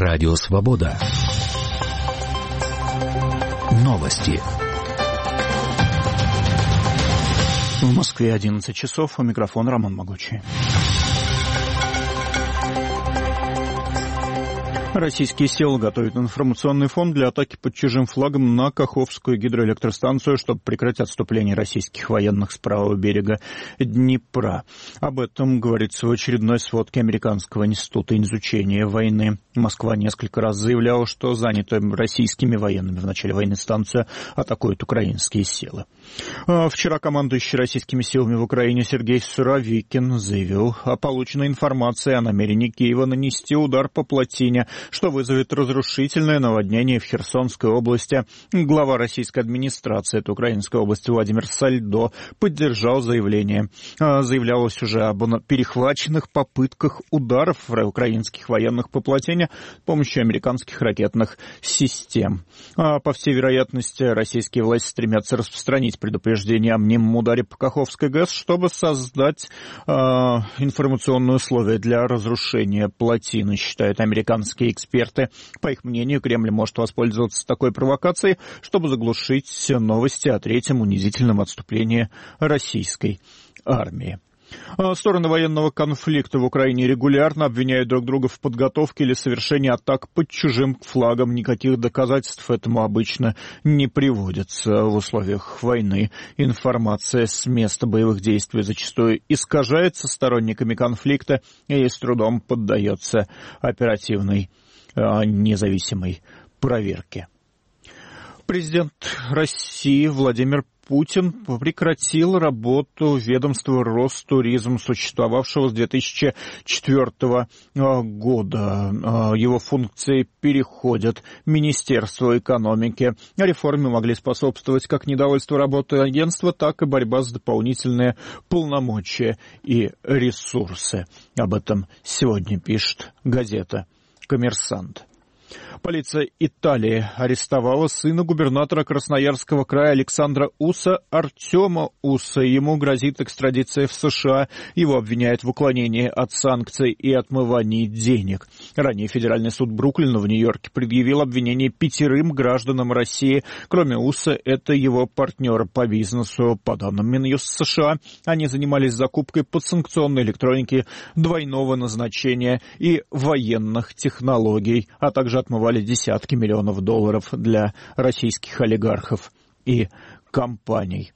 Радио Свобода. Новости. В Москве 11 часов. У микрофона Роман Могучий. Российские силы готовят информационный фон для атаки под чужим флагом на Каховскую гидроэлектростанцию, чтобы прекратить отступление российских военных с правого берега Днепра. Об этом говорится в очередной сводке Американского института изучения войны. Москва несколько раз заявляла, что занятая российскими военными в начале войны станция атакуют украинские силы. Вчера командующий российскими силами в Украине Сергей Суровикин заявил о полученной информации о намерении Киева нанести удар по плотине, что вызовет разрушительное наводнение в Херсонской области. Глава российской администрации этой украинской области Владимир Сальдо поддержал заявление. Заявлялось уже об перехваченных попытках ударов украинских военных по плотине с помощью американских ракетных систем. По всей вероятности, российские власти стремятся распространить предупреждение о мнимом ударе по Каховской ГЭС, чтобы создать информационные условия для разрушения плотины, считают американские эксперты. По их мнению, Кремль может воспользоваться такой провокацией, чтобы заглушить новости о третьем унизительном отступлении российской армии. Стороны военного конфликта в Украине регулярно обвиняют друг друга в подготовке или совершении атак под чужим флагом. Никаких доказательств этому обычно не приводится в условиях войны. Информация с места боевых действий зачастую искажается сторонниками конфликта и с трудом поддается оперативной независимой проверке. Президент России Владимир Путин прекратил работу ведомства Ростуризм, существовавшего с 2004 года. Его функции переходят в Министерство экономики. Реформе могли способствовать как недовольство работы агентства, так и борьба за дополнительные полномочия и ресурсы. Об этом сегодня пишет газета «Коммерсант». Полиция Италии арестовала сына губернатора Красноярского края Александра Уса, Артема Уса. Ему грозит экстрадиция в США. Его обвиняют в уклонении от санкций и отмывании денег. Ранее Федеральный суд Бруклина в Нью-Йорке предъявил обвинение 5 гражданам России. Кроме Уса, это его партнеры по бизнесу. По данным Минюста США, они занимались закупкой подсанкционной электроники двойного назначения и военных технологий, а также отмывали десятки миллионов долларов для российских олигархов и компаний.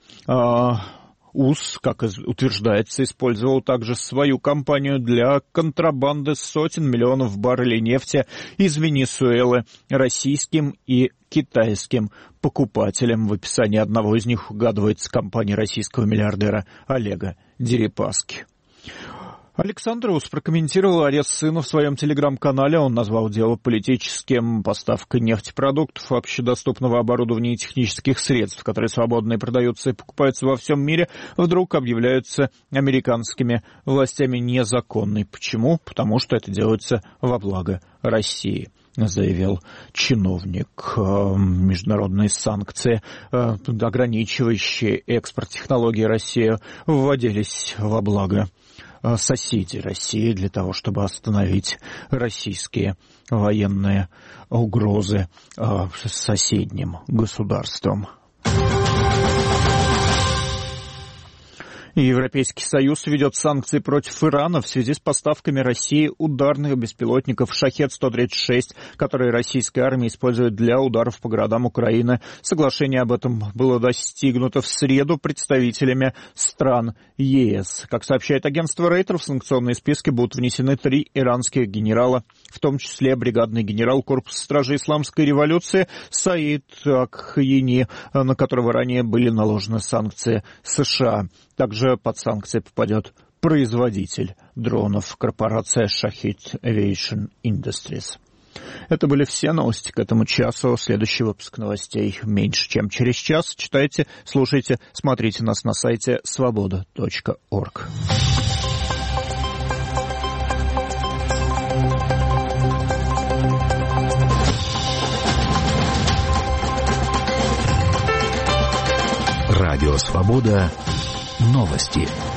УС, как утверждается, использовал также свою компанию для контрабанды сотен миллионов баррелей нефти из Венесуэлы российским и китайским покупателям. В описании одного из них угадывается компания российского миллиардера Олега Дерипаски. Александр Ус прокомментировал арест сына в своем телеграм-канале. Он назвал дело политическим. Поставка нефтепродуктов, общедоступного оборудования и технических средств, которые свободно продаются и покупаются во всем мире, вдруг объявляются американскими властями незаконной. Почему? Потому что это делается во благо России, заявил чиновник. Международные санкции, ограничивающие экспорт технологий России, вводились во благо соседей России для того, чтобы остановить российские военные угрозы соседним государствам. Европейский Союз ведет санкции против Ирана в связи с поставками России ударных беспилотников «Шахед-136», которые российская армия использует для ударов по городам Украины. Соглашение об этом было достигнуто в среду представителями стран ЕС. Как сообщает агентство Рейтер, в санкционные списки будут внесены 3 иранских генерала, в том числе бригадный генерал Корпуса стражей Исламской революции Саид Акхаяни, на которого ранее были наложены санкции США. Также под санкции попадет производитель дронов, корпорация Shahid Aviation Industries. Это были все новости к этому часу. Следующий выпуск новостей меньше, чем через час. Читайте, слушайте, смотрите нас на сайте svoboda.org. Радио Свобода. Новости.